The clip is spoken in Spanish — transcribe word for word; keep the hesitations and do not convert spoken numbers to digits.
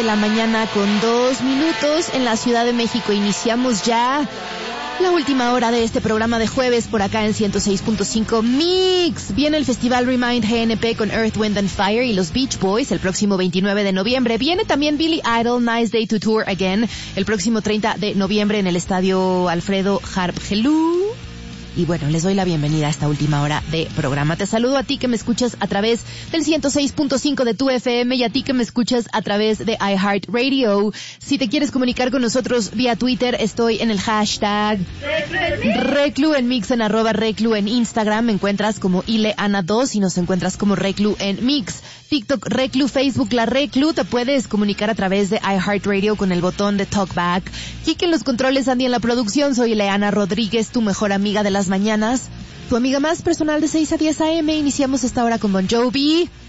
de la mañana con dos minutos en la Ciudad de México. Iniciamos ya la última hora de este programa de jueves por acá en ciento seis punto cinco Mix. Viene el Festival Remind G N P con Earth, Wind and Fire y los Beach Boys el próximo veintinueve de noviembre. Viene también Billy Idol, Nice Day to Tour Again el próximo treinta de noviembre en el Estadio Alfredo Harpgelú. Y bueno, les doy la bienvenida a esta última hora de programa. Te saludo a ti que me escuchas a través del ciento seis punto cinco de tu F M y a ti que me escuchas a través de iHeartRadio. Si te quieres comunicar con nosotros vía Twitter, estoy en el hashtag Reclu en Mix, en arroba Reclu en Instagram. Me encuentras como Ileana dos y nos encuentras como Reclu en Mix. TikTok Reclu, Facebook La Reclu. Te puedes comunicar a través de iHeartRadio con el botón de Talkback. Kike en los controles, Andy en la producción. Soy Ileana Rodríguez, tu mejor amiga de las mañanas, tu amiga más personal de seis a diez a eme. Iniciamos esta hora con Bon Jovi.